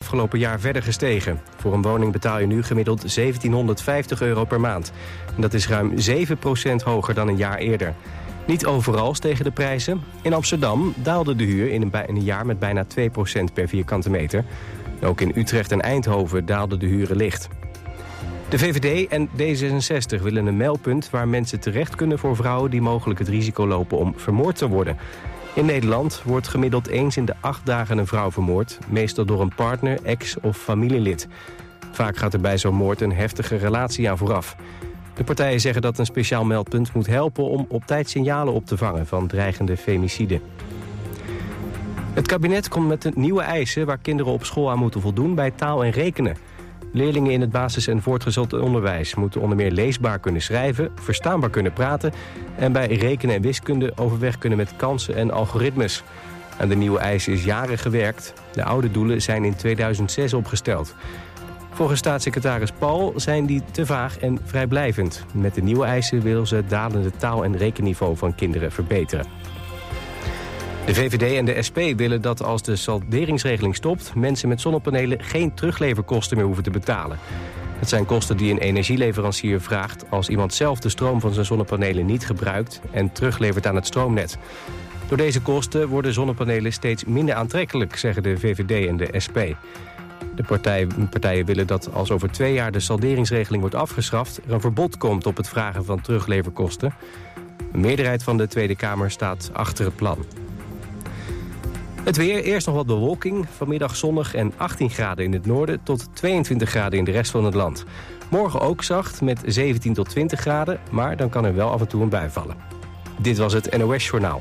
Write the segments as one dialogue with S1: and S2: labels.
S1: afgelopen jaar verder gestegen. Voor een woning betaal je nu gemiddeld €1750 per maand. En dat is ruim 7% hoger dan een jaar eerder. Niet overal stegen de prijzen. In Amsterdam daalde de huur in een jaar met bijna 2% per vierkante meter. Ook in Utrecht en Eindhoven daalden de huren licht. De VVD en D66 willen een meldpunt waar mensen terecht kunnen voor vrouwen die mogelijk het risico lopen om vermoord te worden. In Nederland wordt gemiddeld eens in de 8 dagen een vrouw vermoord, meestal door een partner, ex of familielid. Vaak gaat er bij zo'n moord een heftige relatie aan vooraf. De partijen zeggen dat een speciaal meldpunt moet helpen om op tijd signalen op te vangen van dreigende femicide. Het kabinet komt met de nieuwe eisen waar kinderen op school aan moeten voldoen bij taal en rekenen. Leerlingen in het basis- en voortgezet onderwijs moeten onder meer leesbaar kunnen schrijven, verstaanbaar kunnen praten en bij rekenen en wiskunde overweg kunnen met kansen en algoritmes. Aan de nieuwe eisen is jaren gewerkt. De oude doelen zijn in 2006 opgesteld. Volgens staatssecretaris Paul zijn die te vaag en vrijblijvend. Met de nieuwe eisen willen ze het dalende taal- en rekenniveau van kinderen verbeteren. De VVD en de SP willen dat als de salderingsregeling stopt, mensen met zonnepanelen geen terugleverkosten meer hoeven te betalen. Het zijn kosten die een energieleverancier vraagt als iemand zelf de stroom van zijn zonnepanelen niet gebruikt en teruglevert aan het stroomnet. Door deze kosten worden zonnepanelen steeds minder aantrekkelijk, zeggen de VVD en de SP. De partijen willen dat als over 2 jaar de salderingsregeling wordt afgeschaft, er een verbod komt op het vragen van terugleverkosten. Een meerderheid van de Tweede Kamer staat achter het plan. Het weer, eerst nog wat bewolking. Vanmiddag zonnig en 18 graden in het noorden tot 22 graden in de rest van het land. Morgen ook zacht met 17 tot 20 graden, maar dan kan er wel af en toe een bui vallen. Dit was het NOS Journaal.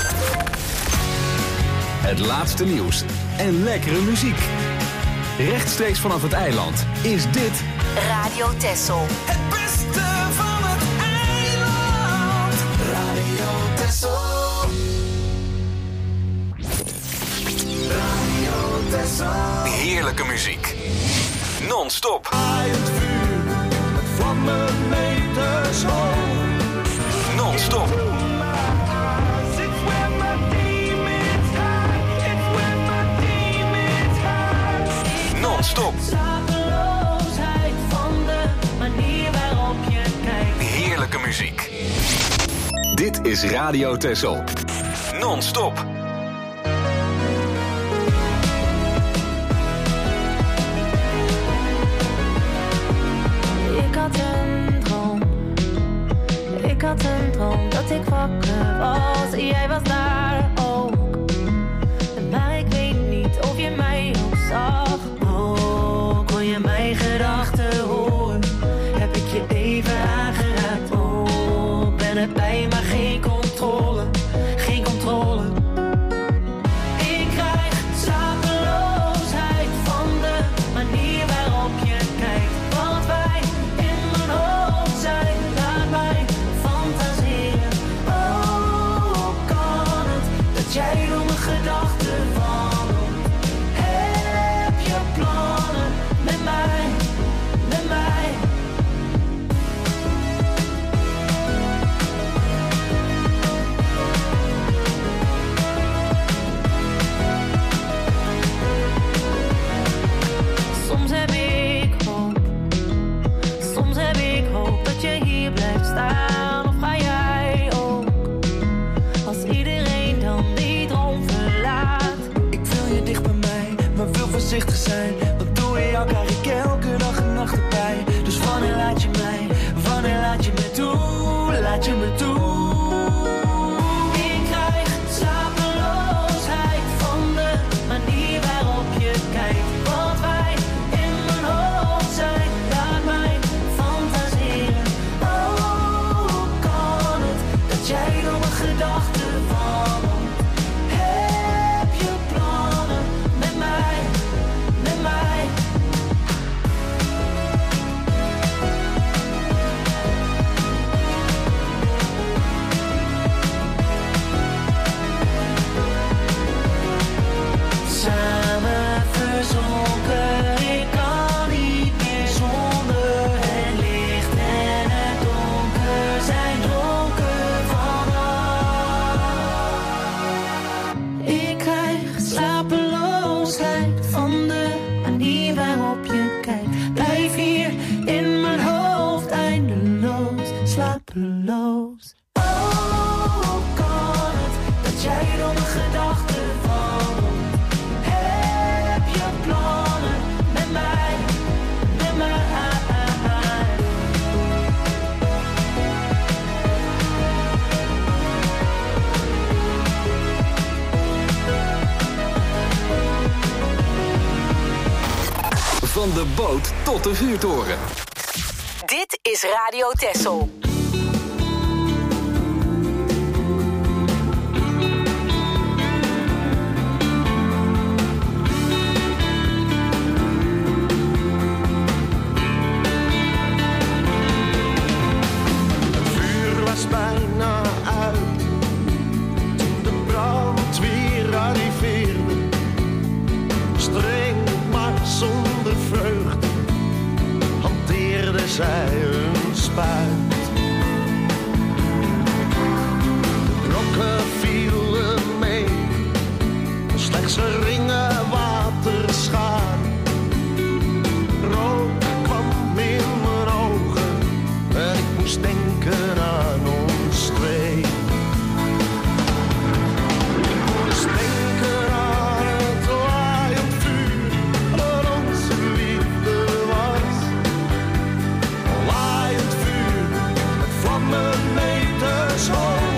S2: Het laatste nieuws en lekkere muziek. Rechtstreeks vanaf het eiland is dit
S3: Radio Texel.
S4: Het beste van het eiland. Radio Texel. Radio Texel.
S2: heerlijke muziek. Non-stop.
S4: Het vuur, het vlammen meters hoog.
S2: Non-stop. Non-stop.
S5: Slapeloosheid van de manier waarop je kijkt.
S2: Heerlijke muziek. Dit is Radio Texel. Non-stop.
S5: Ik had een droom dat ik wakker was. Jij was daar ook. Maar ik weet niet of je mij ook zag. Oh, kon je mijn gedachten horen? Heb ik je even aangeraakt? Oh, ben erbij, maar geen controle. Geen controle. Ik krijg slapeloosheid van de manier waarop je kijkt. Wat wij in mijn hoofd zijn, laat mij fantaseren. Oh, kan het dat jij door mijn gedachten wandelt? Heb je plannen met mij, met mij? Soms heb ik hoop dat je hier blijft staan. Of ga jij ook, als iedereen dan die droom verlaat?
S4: Ik wil je dicht bij mij, maar wil voorzichtig zijn. Want door jou krijg ik elke dag en nacht erbij. Dus wanneer laat je mij, wanneer laat je me toe, laat je me toe.
S5: Ik krijg slapeloosheid van de manier waarop je kijkt. Wat wij in mijn hoofd zijn, laat mij fantaseren. Oh, kan het dat jij door mijn gedachten wandelt? Heb je plannen met mij, met mij?
S4: kijkt. Blijf hier in mijn hoofd eindeloos, slapeloos. Oh, kan het dat jij door mijn gedachten wandelt? Heb je plannen met mij, met mij?
S2: Van de boot tot de vuurtoren.
S3: Dit is Radio Texel.
S6: Het vuur was bijna uit toen de brandweer arriveerde. Streng maar zonder vreugde hanteerde zij een spuit. De brokken vielen mee, slechts geringe waterschade. Rook kwam in mijn ogen en ik moest denken aan ons twee. Ik moest denken aan het laaiend vuur dat onze liefde was. Laaiend vuur met vlammen meters hoog.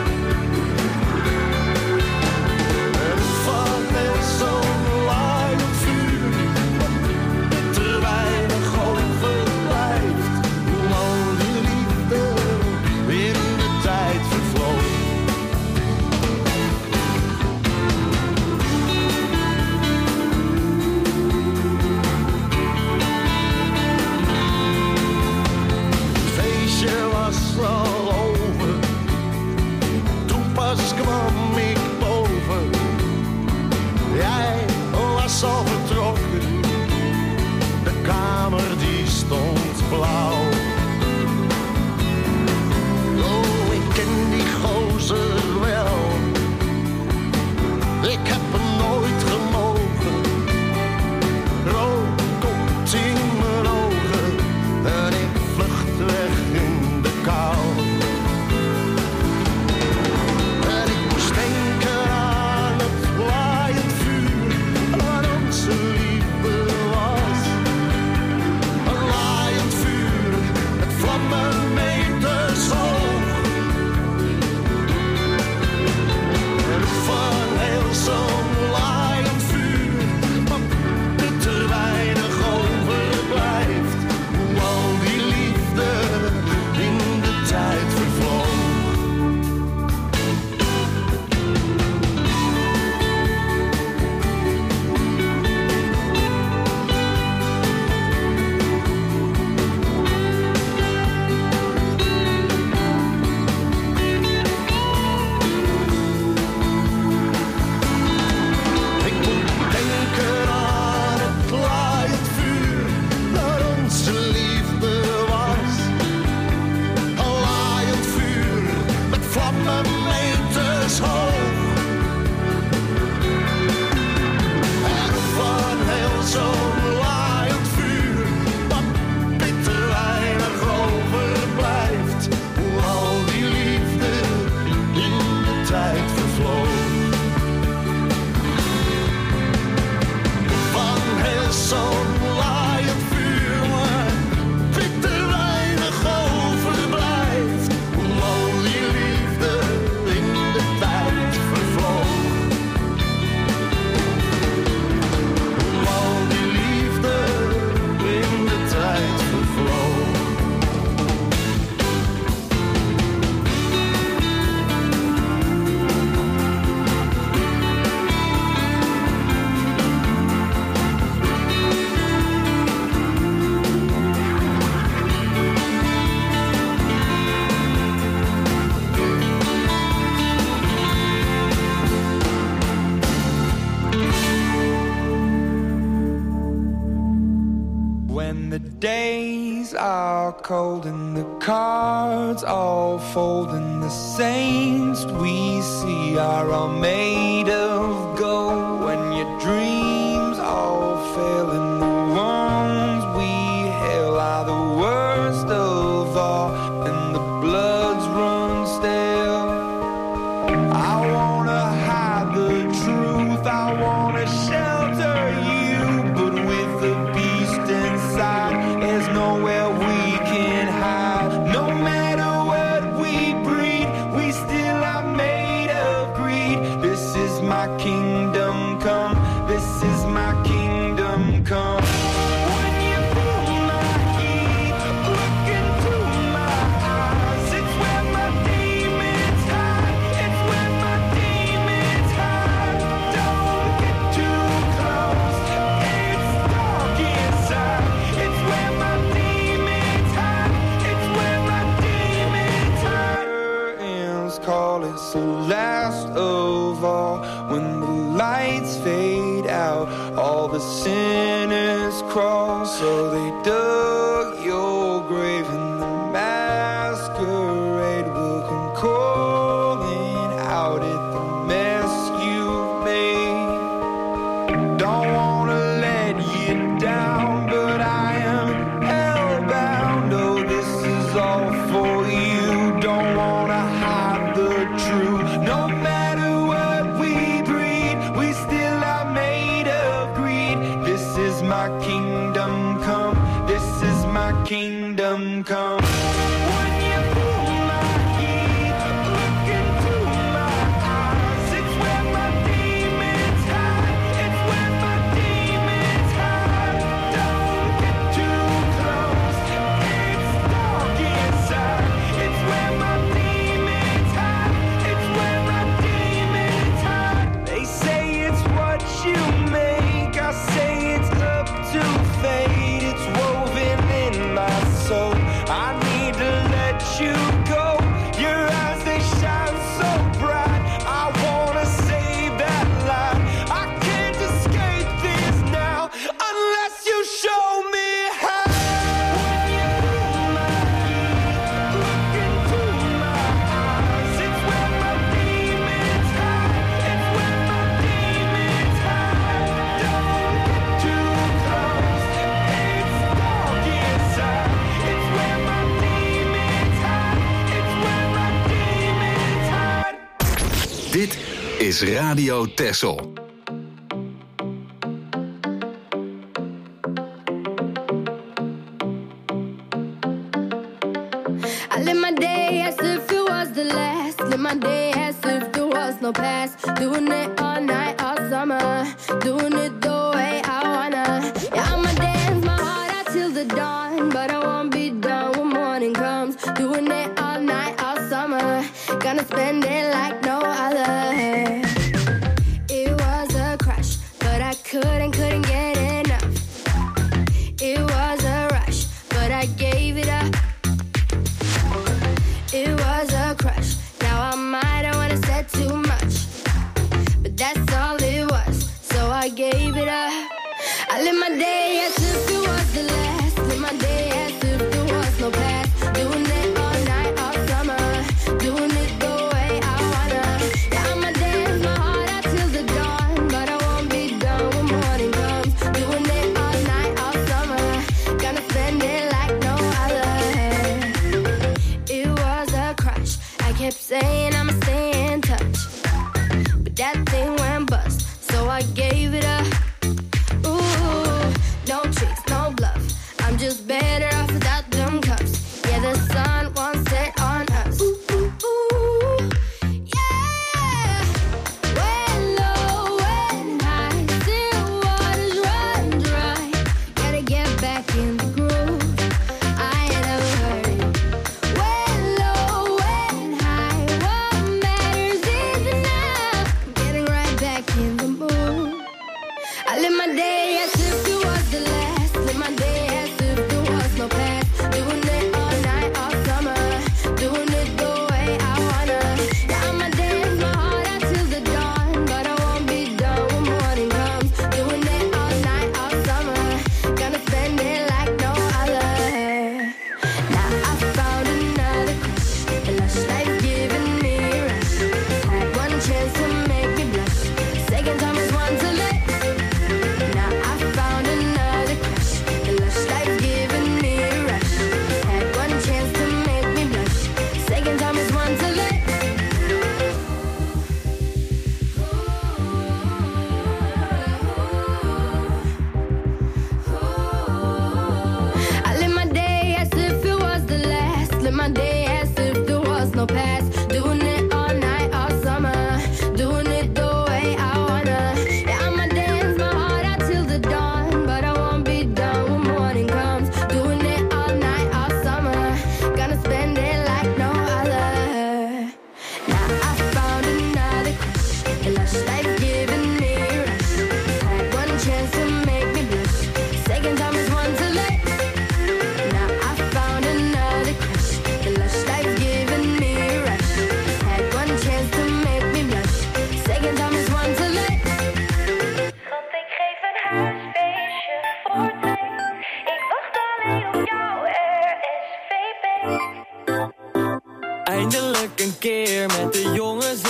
S6: En van zo'n laaiend vuur dat er weinig overblijft. Hoe al die liefde in de tijd vervloog. Het feestje was al over, toen pas kwam ik boven. Jij was al vertrokken, de kamer die stond blauw. Oh, ik ken die gozer wel, ik heb hem nooit gemogen. Rook komt in mijn ogen en ik vlucht weg in de kou. En ik moest denken aan het laaiend vuur waar onze liefde was. Een laaiend vuur met vlammen meters hoog. En van heel zo'n laaiend vuur dat er weinig overblijft. Hoe al die liefde in de tijd vervloog. Ik moet denken aan het laaiend vuur dat onze liefde was. Een laaiend vuur met vlammen meters hoog. En van heel zo'n laaiend vuur wat bitter weinig overblijft. Hoe al die liefde in de tijd vervloog. Van heel zo'n laaiend vuur, maar bitter weinig overblijft. Hoe al die liefde in de tijd vervloog. Hoe al die liefde in de tijd vervloog.
S7: When the days are cold and the cards all fold and the saints we see are all made of gold. When your dreams all fail and the one crawl. So they dug your grave and the masquerade will come calling out at the mess you've made. Don't wanna let you down, but I am hellbound. Oh, this is all for you. Don't wanna hide the truth. No matter what we breed, we still are made of greed. This is my kingdom come. This is my kingdom come. When you pull my heat, look into my eyes. It's where my demons hide. It's where my demons hide. Don't get too close. It's dark inside. It's where my demons hide. It's where my demons hide. They say it's what you make. I say it's up to fate. It's woven in my soul. I need to let you go. Your eyes, they shine so bright. I wanna save that light. I can't escape this now unless you show me how. When you pull my heat, look into my eyes. It's where my demons hide. It's where my demons hide. Don't get too close. It's dark inside. It's where my demons hide. It's where my demons hide.
S2: Dit is Radio Texel.
S5: I live my day as if it was the last. Live my day as if there was no past. Doing it all night, all summer. Doing it the way I wanna. Yeah, I'ma dance my heart out till the dawn. But I won't be done when morning comes. Doing it all night, all summer. Gonna spend it like no other. It was a crush, but I couldn't get enough. It was a rush, but I gave it up. It was a crush. Now I might have wanna said too much, but that's all it was. So I gave it up. I live my day as if it was the last. Live my day as if there was no past. Doing it all night, all summer. Doing it the way I wanna. Yeah, I'ma dance my heart out till the dawn, but I won't be done when morning comes. Doing it all night, all summer. Gonna spend it like no other. It was a crush. I kept saying I'ma stay in touch, but that thing went bust. So I gave it up. Ooh, no trick.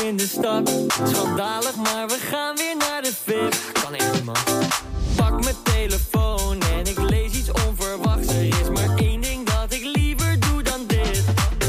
S8: in de stad. Schandalig, maar we gaan weer naar de VIP. Kan echt niet, man. Pak mijn telefoon en ik lees iets onverwachts. Er is maar één ding dat ik liever doe dan dit.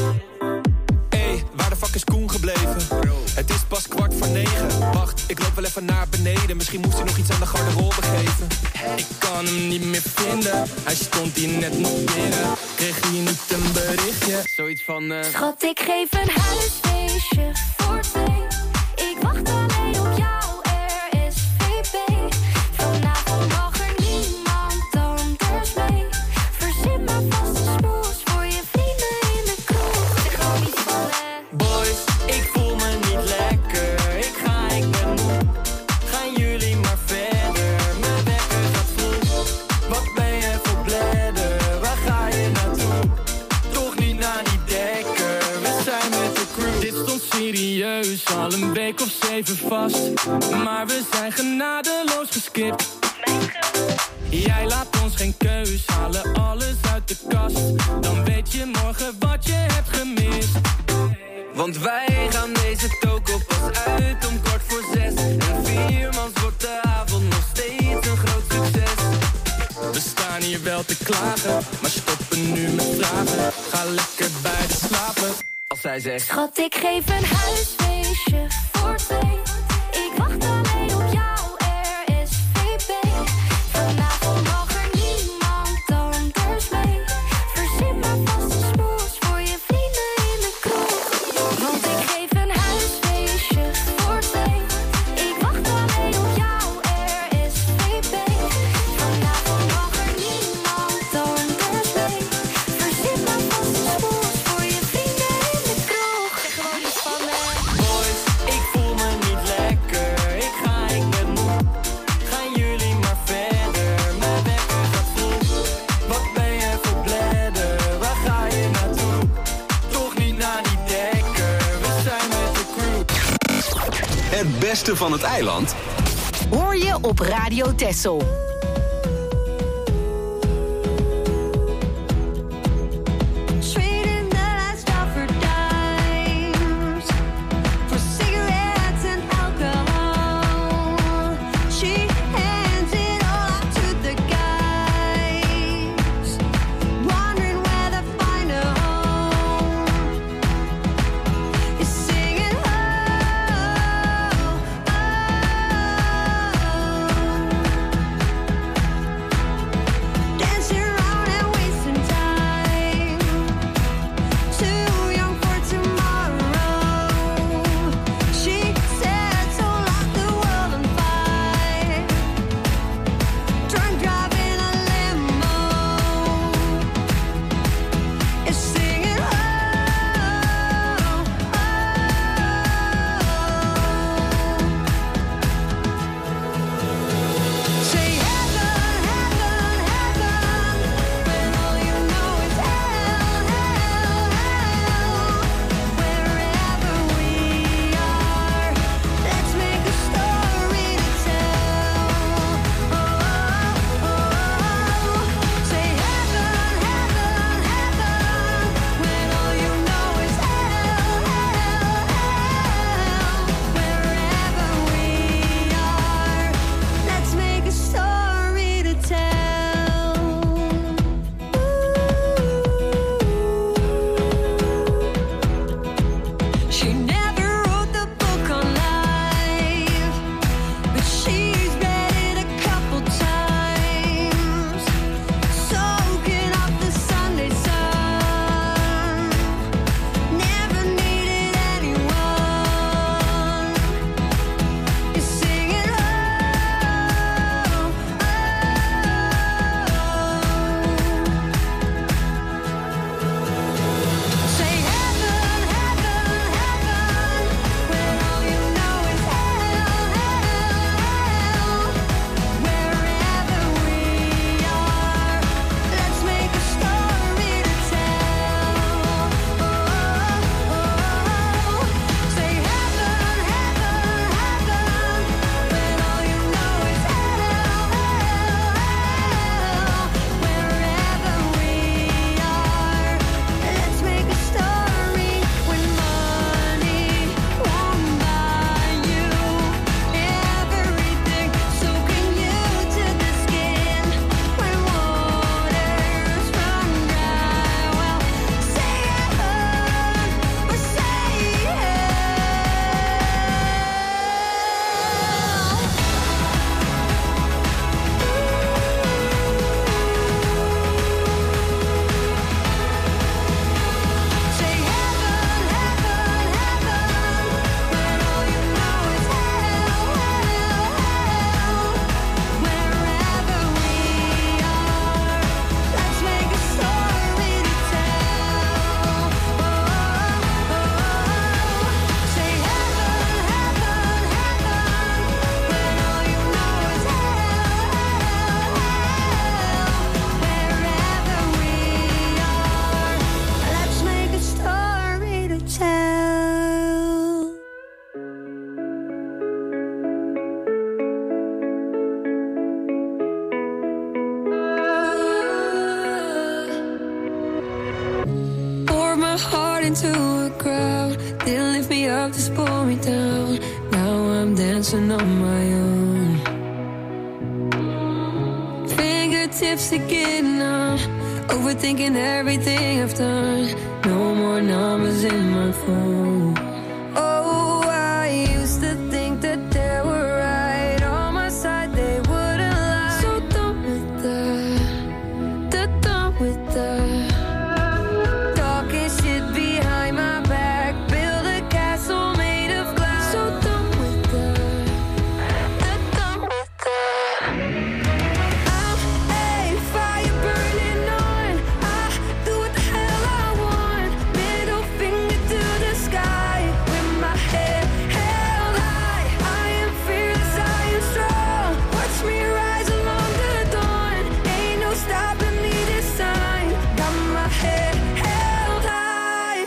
S9: Hey, waar de fuck is Koen gebleven? Het is pas 8:45. Wacht, ik loop wel even naar beneden. Misschien moest hij nog iets aan de garderobe geven.
S8: Ik kan hem niet meer vinden. Hij stond hier net nog binnen. Kreeg hij niet een berichtje? Zoiets van
S5: Schat, ik geef een huisfeestje voor 2. Ik wacht alleen op jou, RSVP. Vanavond mag er niemand anders mee. Verzin maar vast een smoes voor je vrienden in de kroeg. Zeg gewoon niet van
S8: boys, ik voel me niet lekker. Ik ben moe. Gaan jullie maar verder. Mijn wekker gaat vroeg. Wat ben je voor bladder? Waar ga je naartoe? Toch niet naar die dekker. We zijn met de crew. Dit stond serieus, al een week of 7 vast. Maar we zijn genadeloos geskipt. Jij laat ons geen keus, halen alles uit de kast. Dan weet je morgen wat je hebt gemist. Want wij gaan deze toko pas uit om 6:15. En 4 mans wordt de avond nog steeds een groot succes. We staan hier wel te klagen, maar stoppen nu met vragen. Ga lekker bij de slapen, als zij zegt:
S5: schat, ik geef een huisfeestje voor 2. Ik wacht alleen op jou, RSVP. Vanavond mag er niemand anders mee. Verzin maar vast een smoes voor je vrienden in de kroeg. Want ik geef een huisfeestje voor 2. Ik wacht alleen op jou, RSVP. Vanavond mag er niemand anders mee. Verzin maar vast een smoes voor je vrienden in de kroeg. Zeg gewoon iets van
S8: boys, ik voel me niet lekker. Ik ben moe. Gaan jullie maar verder. Mijn wekker gaat vroeg. Wat ben je voor bladder? Waar ga je naartoe? Toch niet naar die dekker. We zijn met de crew.
S2: Het beste van het eiland
S3: Hoor je op Radio Texel.
S5: Trading the last stuff for dimes, for cigarettes and alcohol. She hands it all out to the guys, wondering where to find a home. Is singing oh, oh, oh.
S10: into a crowd. Didn't lift me up, just pull me down. Now I'm dancing on my own. Fingertips are getting numb, overthinking everything I've done. No more numbers in my phone. Oh, I used to think that they were right on my side, they wouldn't lie. So done with that, done with that. Talking shit behind my back, build a castle made of glass. So done with that, done with that. I'm a fire burning on, I do what the hell I want. Middle finger to the sky, with my head held high. I am fearless, I am strong. Watch me rise along the dawn. Ain't no stopping me this time. Got my head held high.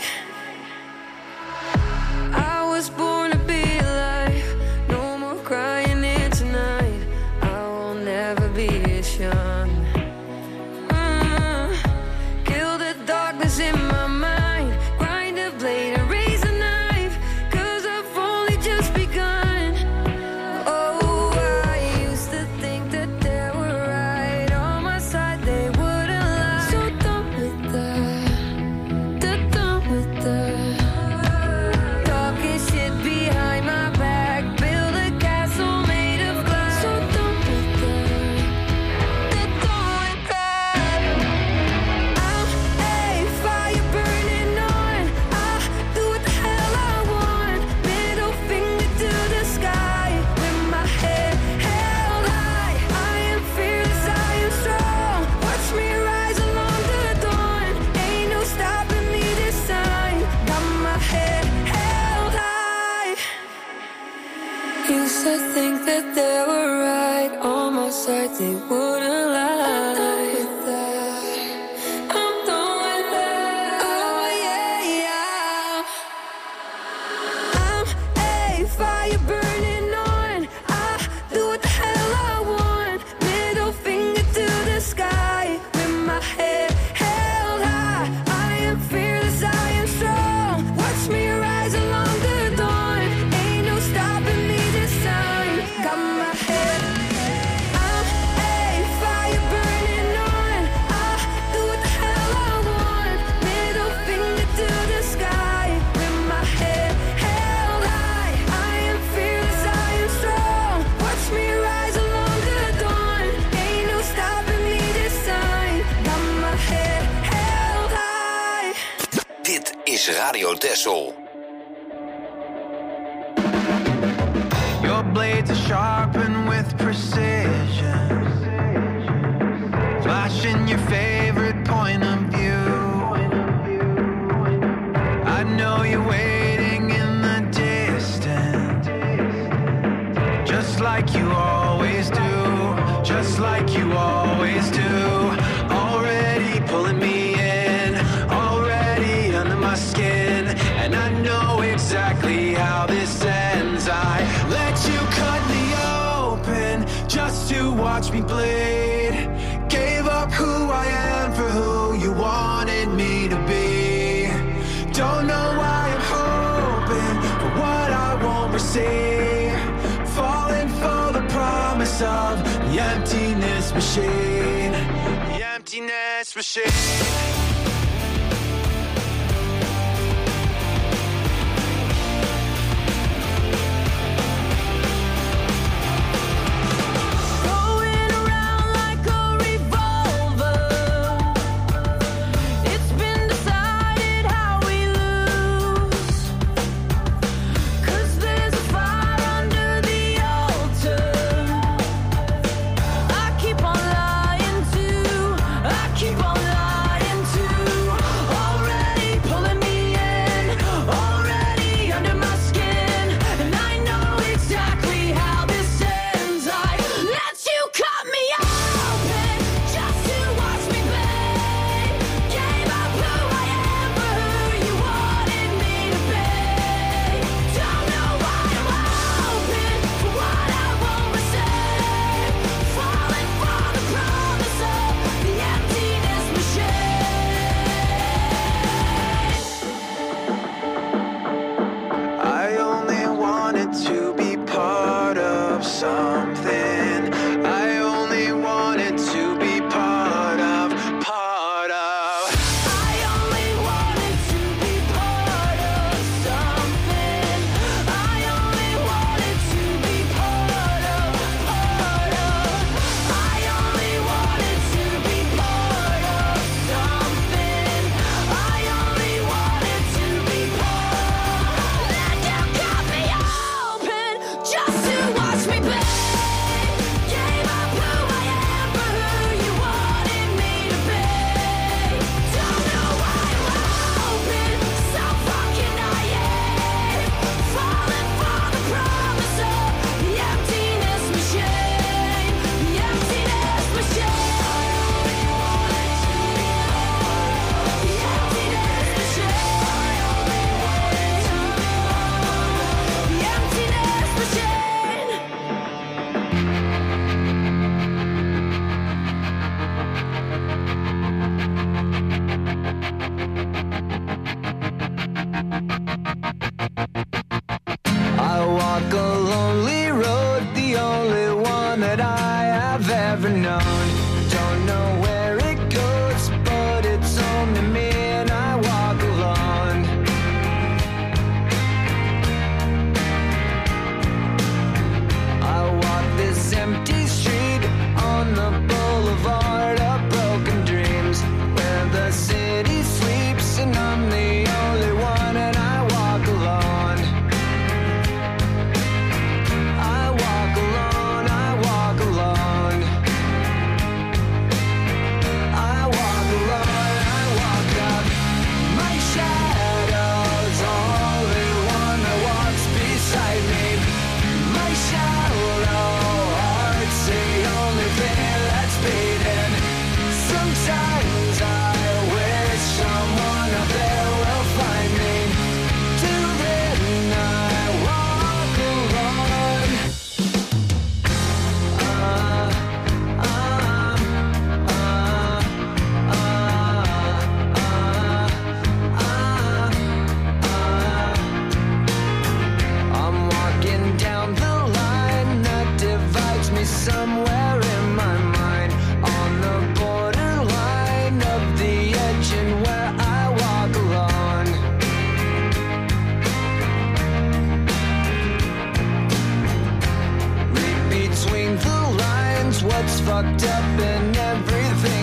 S10: I was born to be alive. No more crying here tonight. I will never be as young. Kill the darkness in my mind. Grind a blade and raise a knife, 'cause I've only just begun. Oh, I used to think that they were right on my side, they wouldn't lie. So done with that, done with that. Talking shit behind my back, build a castle made of glass. So done with that, done with that. I'm a fire burning on, I do what the hell I want. Middle finger to the sky, with my head held high. I am fearless, I am strong. Watch me rise along the dawn. Ain't no stopping me this time. Got my head held high. Used to think that they were right on my side, they wouldn't lie. I'm done with that. Oh yeah, yeah. I'm a fire burning on, I do what the hell I want. Middle finger to the sky, with my head held high. I am fearless, I am strong. Watch me rise along the dawn. Ain't no stopping me this time. Got my head. I'm a fire burning on, I do what the hell I want. Middle finger to the sky, with my head held high. I am fearless, I am strong. Watch me rise along the dawn. Ain't no stopping me this time. Got my head held high.
S11: Dit is Radio Texel.
S7: Your blades are sharpened with precision, flashing your favorite point of view. I know you're waiting in the distance, just like you always do, just like you always do. Already pulling me in, already under my skin, and I know exactly how this ends. I let you cut me open just to watch me bleed. Gave up who I am for who you wanted me to be. Don't know why I'm hoping for what I won't receive. Falling for the promise of the emptiness machine. The emptiness machine.
S5: Going around like a revolver. It's been decided how we lose. 'Cause there's a fire under the altar. I keep on lying to, I keep on lying to.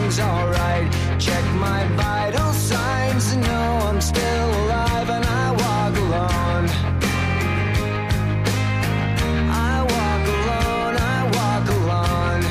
S7: everything's alright. Check my vital signs and know I'm still alive, and I walk alone. I walk alone, I walk alone.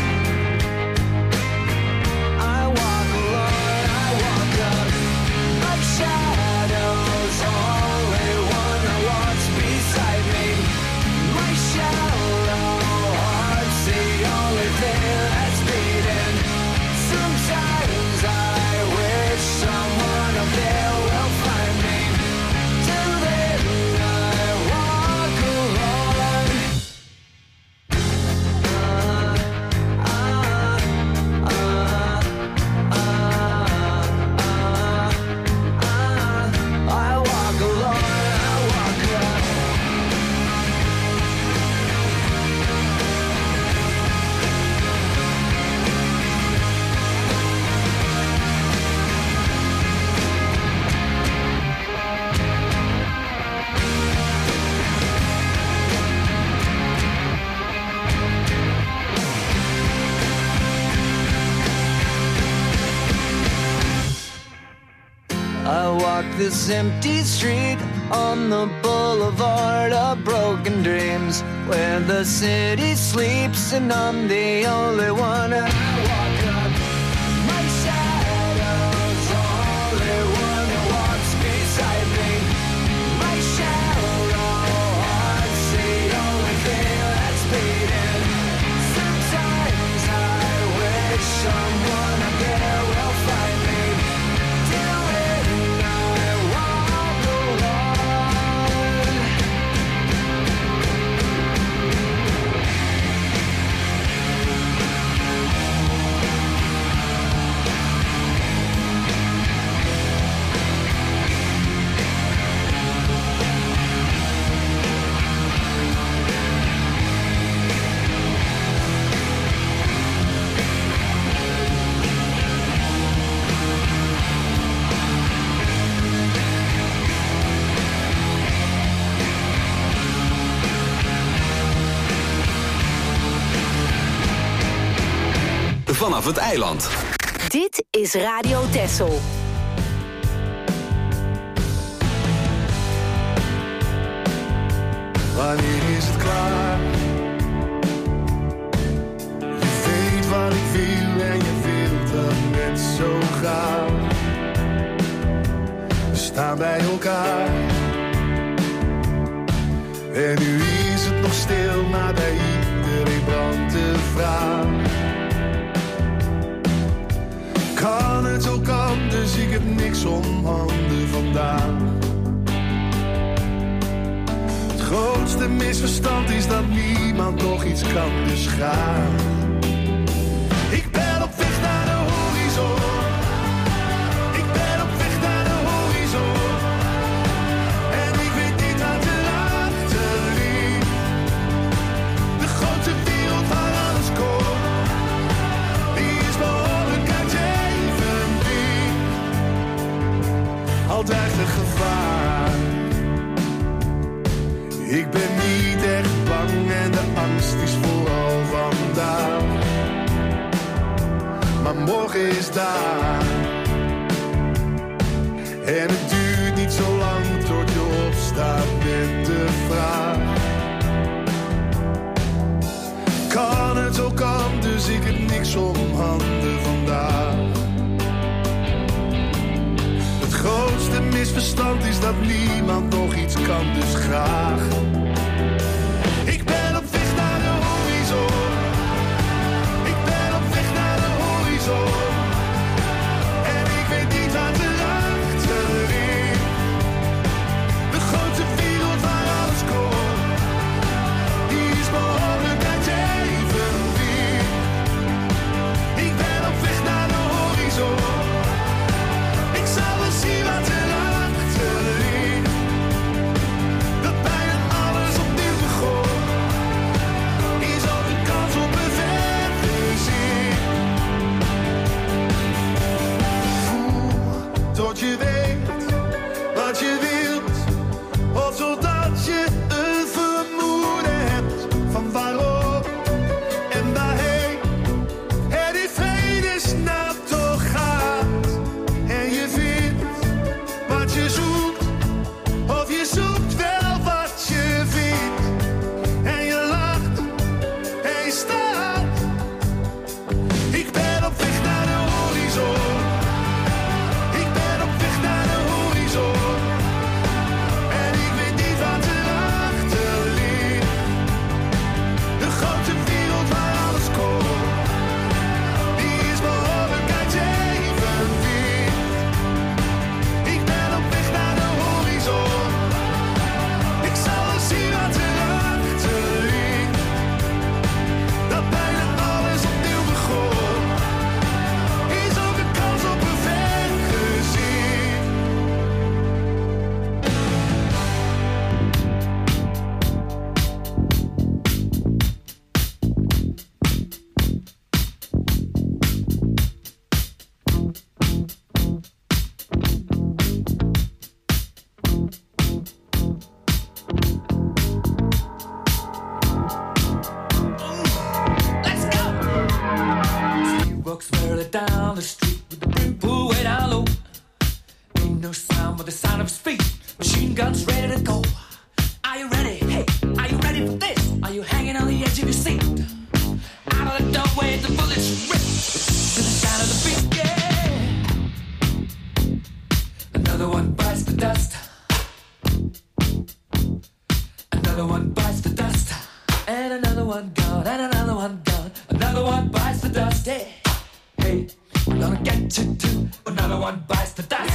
S7: I walk alone, I walk up. Like shadows, only one who walks beside me. My shallow heart's the only thing that's beating. Sometimes I wish someone up there will find me. Till then I walk alone. I walk alone, I walk alone. I walk this empty street on the boulevard of broken dreams, where the city sleeps and I'm the only one. And I walk up. My shadow's only one who walks beside me. My shallow heart's the only thing that's beating. Sometimes I wish someone up there will find me. Till then I walk alone.
S2: Vanaf het eiland.
S3: Dit is Radio Texel.
S6: Wanneer is het klaar? Je weet wat ik wil en je wilt dat net zo graag. We staan bij elkaar. En nu is het nog stil, maar bij iedereen brandt de vraag. Kan het ook anders, ik heb niks om handen vandaag. Het grootste misverstand is dat niemand nog iets kan, dus ga. Ik ben op weg naar de horizon. Ik ben op weg naar de horizon. En ik weet niet wat erachter ligt. De grote wereld waar alles komt, die is behoorlijk uit evenwicht. Altijd een gevaar. Ik ben niet echt bang en de angst is vooral vandaag. Maar morgen is daar. En het duurt niet zo lang tot je opstaat met de vraag. Kan het ook anders, ik heb niks om handen vandaag. Het grootste misverstand is dat niemand nog iets kan, dus graag. Ik ben op weg naar de horizon. Ik ben op weg naar de horizon. En ik weet niet wat erachter ligt. De grote wereld waar alles komt, die is behoorlijk uit evenwicht. Ik ben op weg naar de horizon. Ik zal wel zien wat erachter ligt. Dat bijna alles
S4: down the street with the big pool way down low. Ain't no sound but the sound of his feet. Machine guns ready to go. Are you ready? Hey, are you ready for this? Are you hanging on the edge of your seat? Out of the doorway, the bullets rip to the sound of the beat. Yeah. Another one bites the dust. Another one bites the dust. And another one gone. And another one gone. Another one bites the dust. Hey, hey, we're gonna get you too. Another one bites the dust.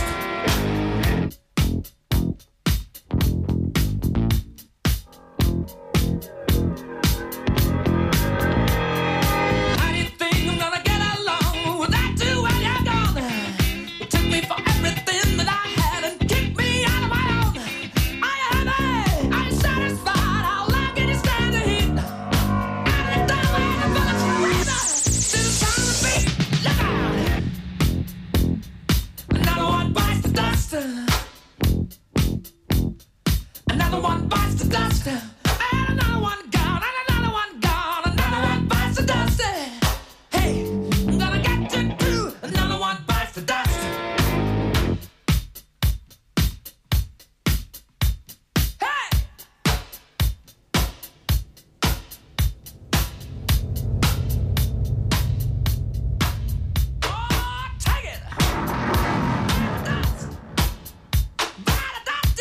S4: Another one bites the dust. And another one gone. And another one gone. Another one bites the dust. Hey, I'm gonna get you too. Another one bites the dust. Hey! Oh, take it! Dust. Bite the dust.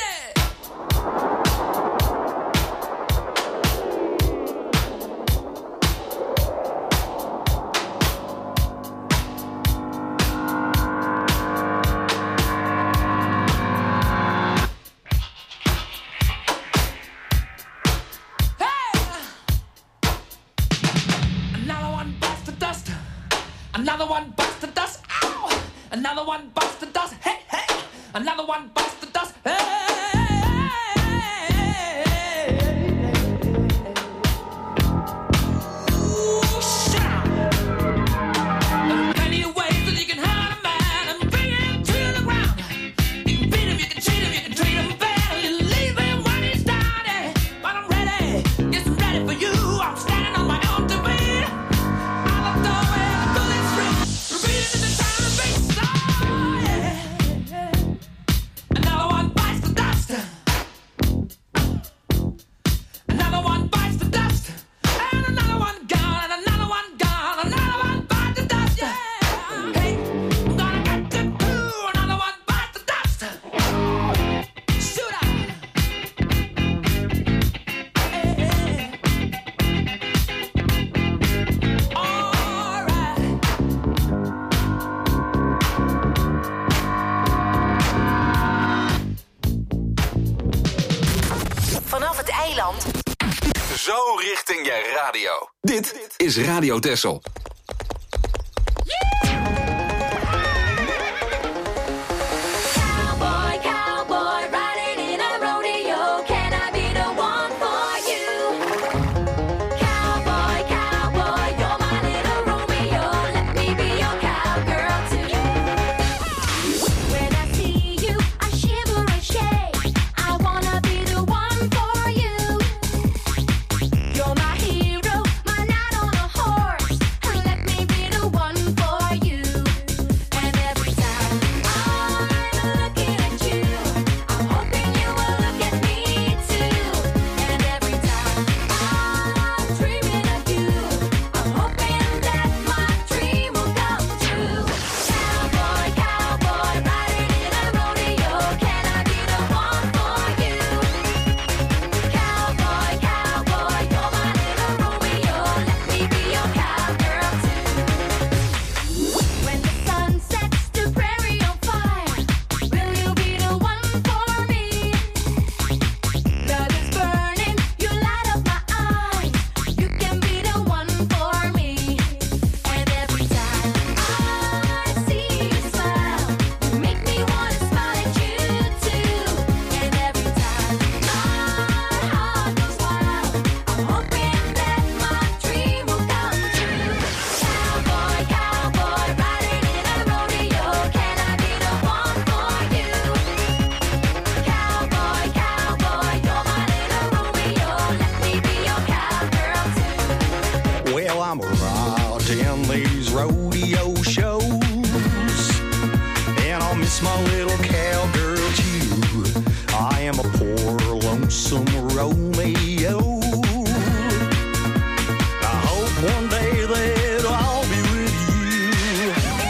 S4: Another one bites the dust. Another one bites the dust. Ow! Another one bites the dust. Hey, hey! Another one bites the dust. Hey! Ooh, shout! There are plenty of ways that you can hurt a man and bring him to the ground. You can beat him, you can cheat him, you can treat him bad, you leave him when he's down. Yeah. But I'm ready, yes, I'm ready for you. I'm standing on my own to beat. Out the door and the bullets ring, repeating in the sound of the bass. Oh, yeah. Another one bites the dust. Another one bites the dust. And another one gone. And another one gone. Another one bites the dust. Yeah. Hey, I'm gonna get you too. Another one bites the dust. Shoot out. All right.
S3: Vanaf het eiland.
S2: Zo richting je radio. Dit is Radio Texel.
S5: Cowboy, cowboy, riding in a rodeo. Can I be the one for you? Cowboy, cowboy, you're my little Romeo. Let me be your cowgirl too. When I see you, I shiver and shake. I wanna be the one for you. You're my hero, my knight on a horse.
S6: kiss my little cowgirl too. I am a poor, lonesome Romeo. I hope one day that I'll be with you.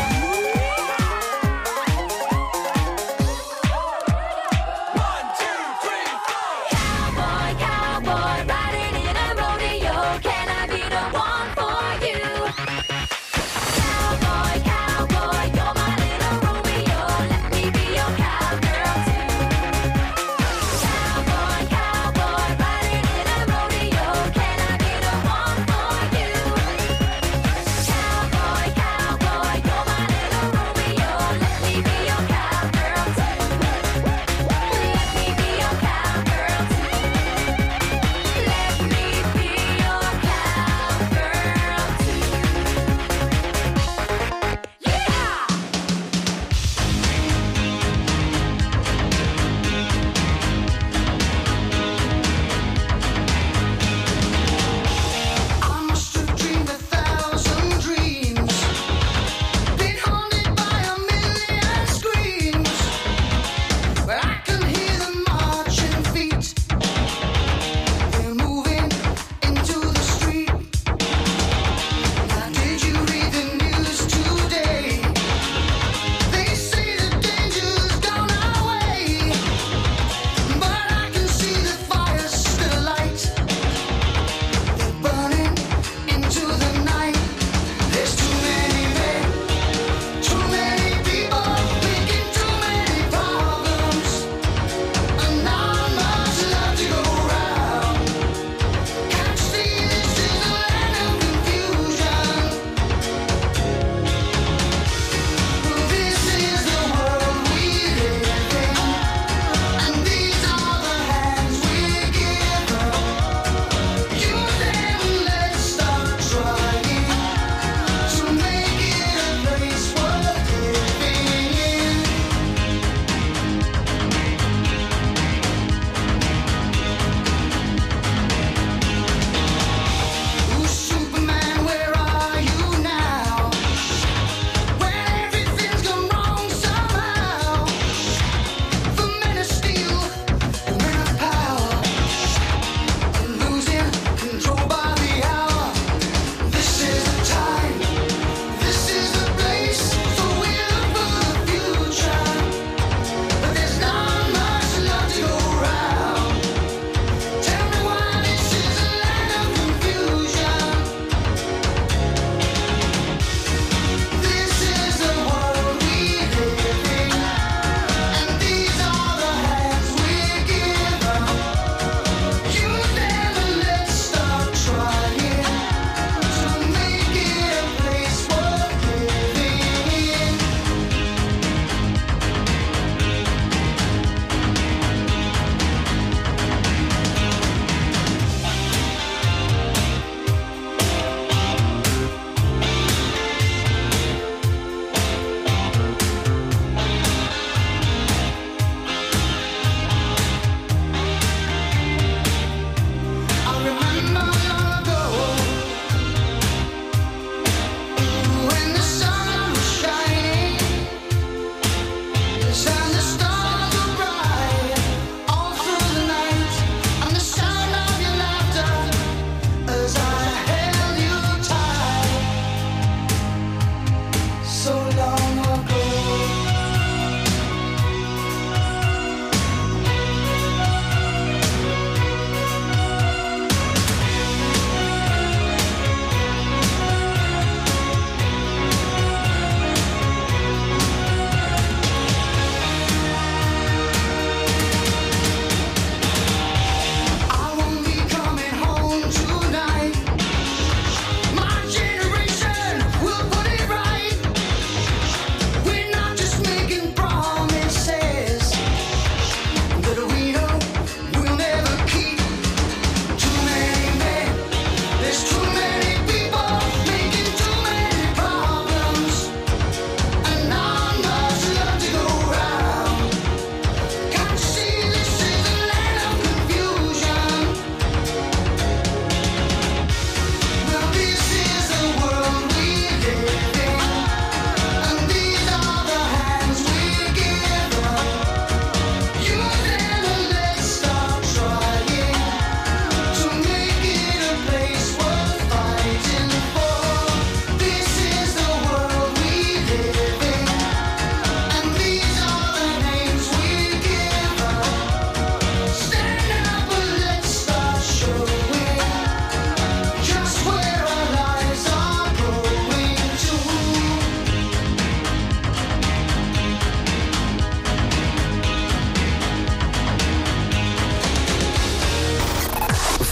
S4: One, two, three, four. Cowboy, cowboy, riding in a rodeo. Can I be the one for you? Cowboy, cowboy, you're my little Romeo. Let me be your cowgirl too. Cowboy, cowboy, riding in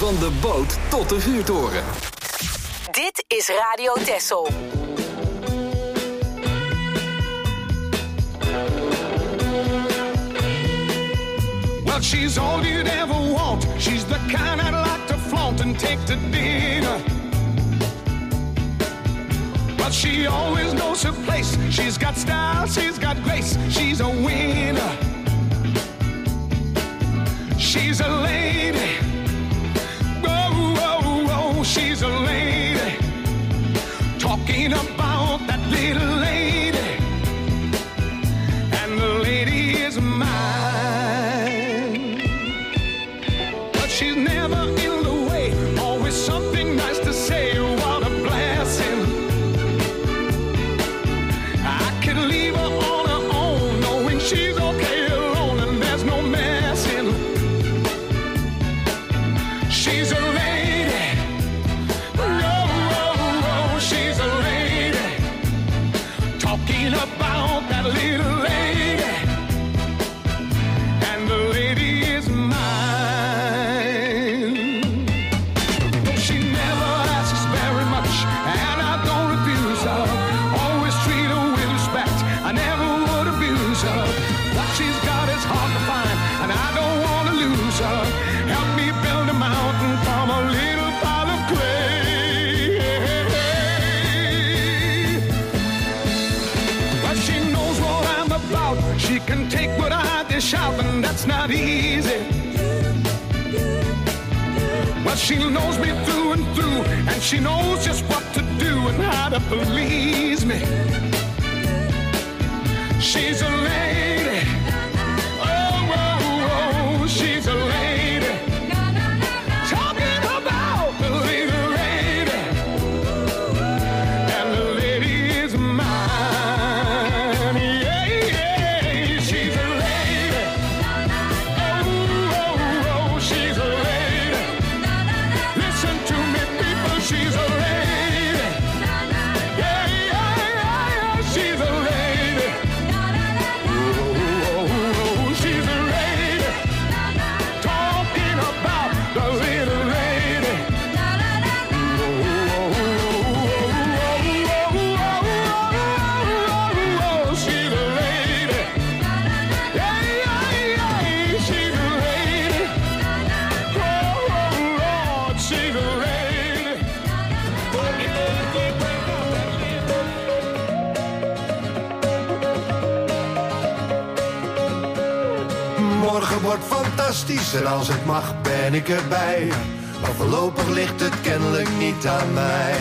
S2: Van de boot tot de vuurtoren.
S3: Dit is Radio Texel.
S6: Well, she's all you'd ever want. She's the kind I'd like to flaunt and take to dinner. But she always knows her place. She's got style, she's got grace. She's a winner. She's a lady. Oh, oh, oh, she's a lady. Talking about that little lady. And the lady is mine. But she's never in the way. Always something nice to say. What a blessing. I could leave her on her own, knowing she's okay alone and there's no messing. She's a lady. Oh, oh, oh, she's a lady. Talking about that little lady. And the lady is mine. She never asks very much, and I don't abuse her. Always treat her with respect. I never would abuse her. What she's got is hard to find, and I don't want to lose her. Help me build a mountain from a little pile of clay. But she knows what I'm about. She can take what I dish out, and that's not easy. But she knows me through and through, and she knows just what to do and how to please me. She's a lady. Oh, oh, oh, she's a lady. Talking about the little lady. And the lady is mine. Yeah, yeah, she's a lady. Oh, oh, oh, she's a lady. Listen to me, people, she's a lady. Yeah, yeah, yeah, she's a lady. Oh, oh, oh, she's a lady. Talking about the little lady. Oh, she's a lady. Yeah, yeah, yeah, she's a lady. Oh, Lord, she's a lady.
S12: Morgen wordt fantastisch en als het mag ben ik erbij. Maar voorlopig ligt het kennelijk niet aan mij.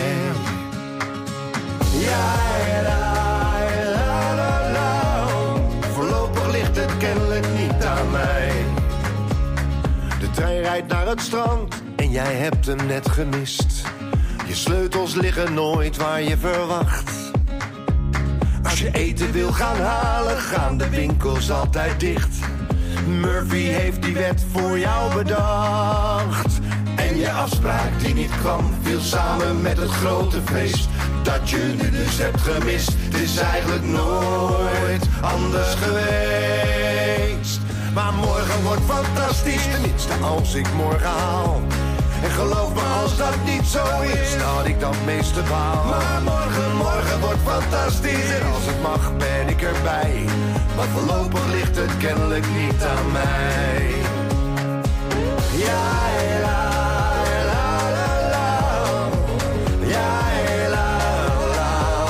S12: Ja, la, la, la, la. Voorlopig ligt het kennelijk niet aan mij. De trein rijdt naar het strand en jij hebt hem net gemist. Je sleutels liggen nooit waar je verwacht. Als je eten wil gaan halen, gaan de winkels altijd dicht. Murphy heeft die wet voor jou bedacht. En je afspraak die niet kwam, viel samen met het grote feest dat je nu dus hebt gemist. Het is eigenlijk nooit anders geweest. Maar morgen wordt fantastisch, tenminste als ik morgen haal. En geloof me, als dat niet zo is, dat ik dan meeste baal. Maar morgen wordt fantastisch en als het mag ben ik erbij. Maar voorlopig ligt het kennelijk niet aan mij. Ja, la, la, la, la. Ja, la, la.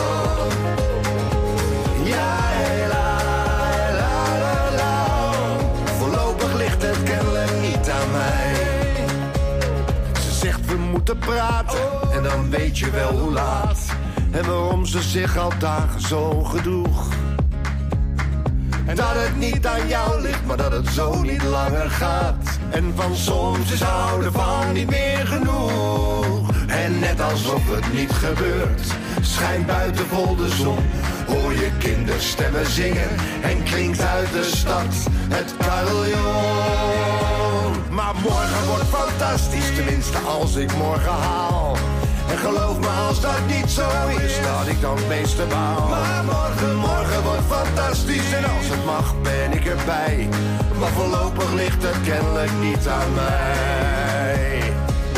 S12: Ja, la, la, la, la. Voorlopig ligt het kennelijk niet aan mij. Ze zegt we moeten praten en dan weet je wel hoe laat. En waarom ze zich al dagen zo gedroeg. En dat het niet aan jou ligt, maar dat het zo niet langer gaat. En van soms is houden van niet meer genoeg. En net alsof het niet gebeurt, schijnt buiten vol de zon. Hoor je kinderstemmen zingen en klinkt uit de stad het carillon. Maar morgen wordt fantastisch, tenminste als ik morgen haal. En geloof me, als dat niet zo is, dat ik dan het meeste baal. Maar morgen wordt fantastisch en als het mag ben ik erbij. Maar voorlopig ligt het kennelijk niet aan mij.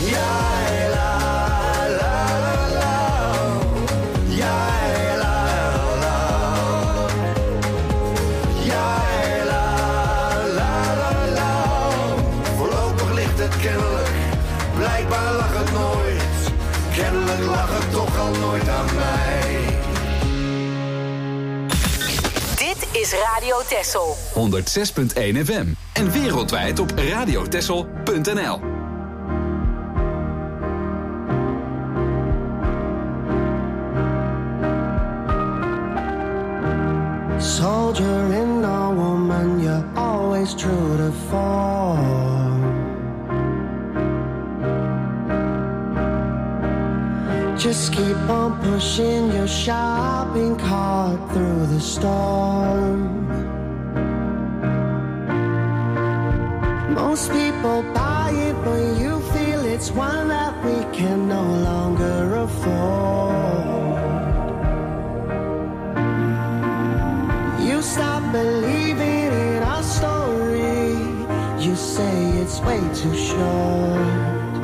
S12: Jij la la la la. Jij la la. Jij la la la la. Voorlopig ligt het kennelijk, blijkbaar lag het nooit. Kennelijk lag het toch al nooit aan mij.
S3: Dit is Radio Texel.
S2: 106.1 FM. En wereldwijd op radiotexel.nl.
S13: Soldier in a woman, you're always true to form. Just keep on pushing your shopping cart through the storm. Most people buy it, but you feel it's one that we can no longer afford. You stop believing in our story. You say it's way too short.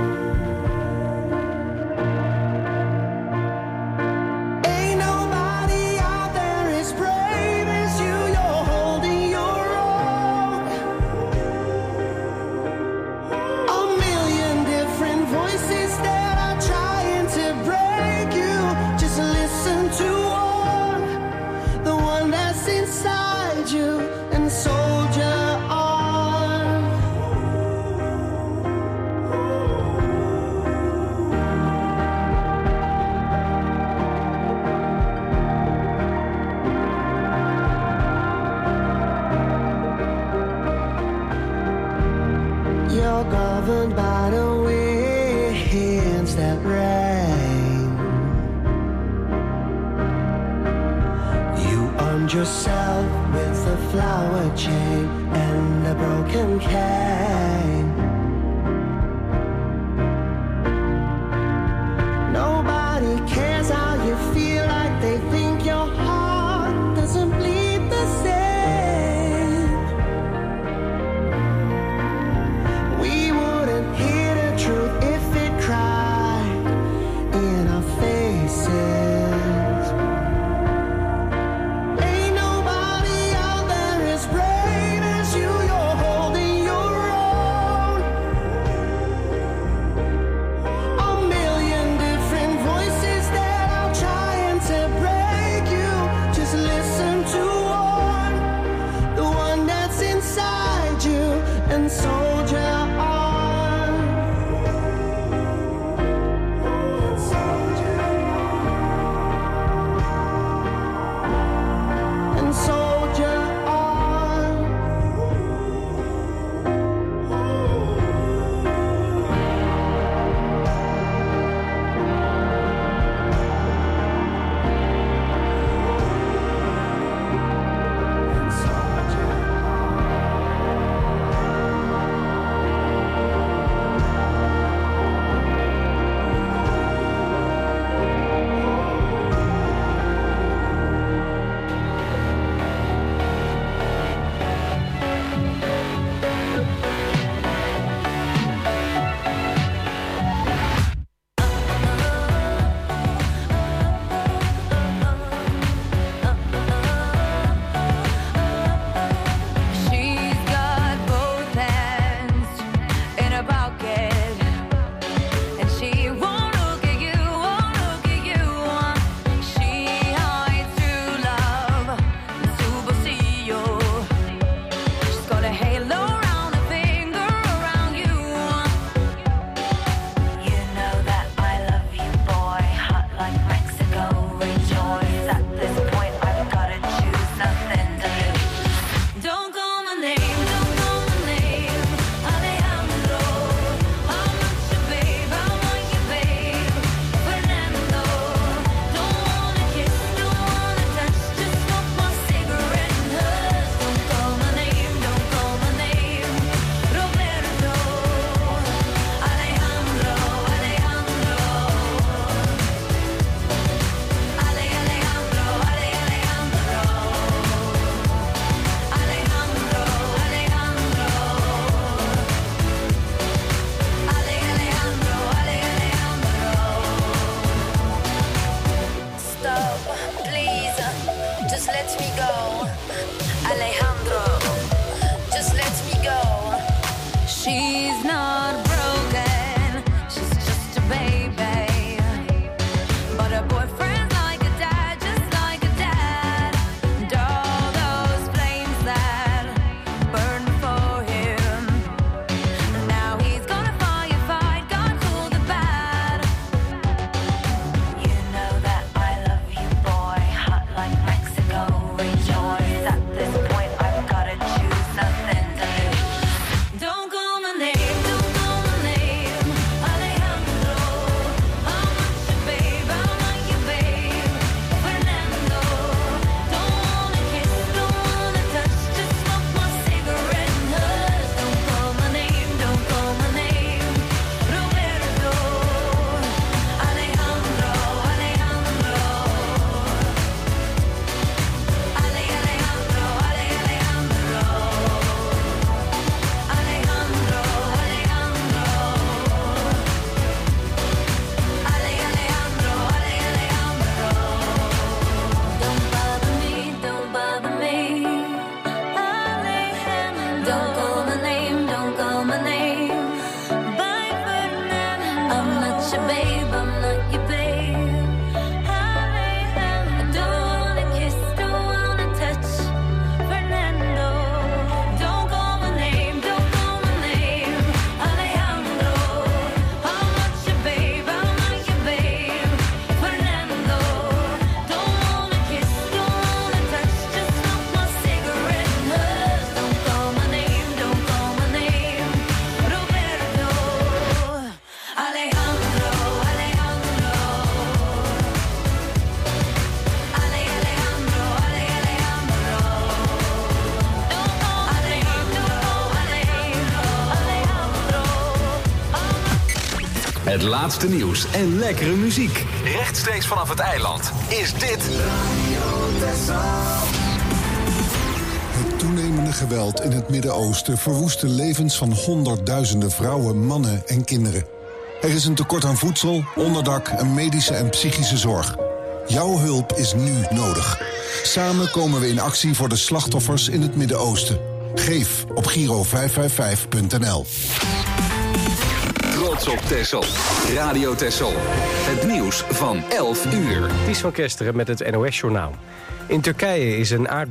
S13: Governed by the winds that rain. You armed yourself with a flower chain and a broken cane. Nobody cares how you feel, like they think your heart doesn't bleed the same. We wouldn't hear the truth if it cried in our faces. Ain't nobody out there as brave as you. You're holding your own.
S5: let me go. Alejandro, just let me go. She's not broken, she's just a baby. But her boyfriend's like a dad, just like a dad. And all those flames that burned for him, now he's gonna firefight, God cool the bad. You know that I love you, boy, hot like Mexico, rejoice. At this point I've gotta choose, nothing to lose. Don't call my name, don't call my name, Alejandro. I'm not your babe, I'm not your babe, Fernando. Don't wanna kiss, don't wanna touch, just smoke my cigarette and hush. Don't call my name, don't call my name, Roberto. Alejandro, Alejandro. Alejandro, Alejandro. Alejandro, Alejandro. Alejandro, Alejandro. Don't bother me, don't bother me. Alejandro. Don't call my name, don't call my name. Bye, Fernando. I'm not your babe, I'm not your babe. Alejandro. I don't wanna kiss, don't wanna touch. Fernando. Don't call my name, don't call my name. Alejandro. I'm not your babe, I'm not your babe. Fernando. Don't wanna kiss, don't wanna touch, just smoke my cigarette and hush. Don't call my name, don't call my name. Roberto. Alejandro, Alejandro. Alejandro, Alejandro. Don't call Alejandro, Alejandro.
S2: Het laatste nieuws en lekkere muziek. Rechtstreeks vanaf het eiland is dit...
S14: Het toenemende geweld in het Midden-Oosten verwoest de levens van honderdduizenden vrouwen, mannen en kinderen. Er is een tekort aan voedsel, onderdak en medische en psychische zorg. Jouw hulp is nu nodig. Samen komen we in actie voor de slachtoffers in het Midden-Oosten. Geef op Giro555.nl.
S2: Trots op Texel. Radio Texel. Het nieuws van 11 uur.
S1: Ties van Kesteren met het NOS-journaal. In Turkije is een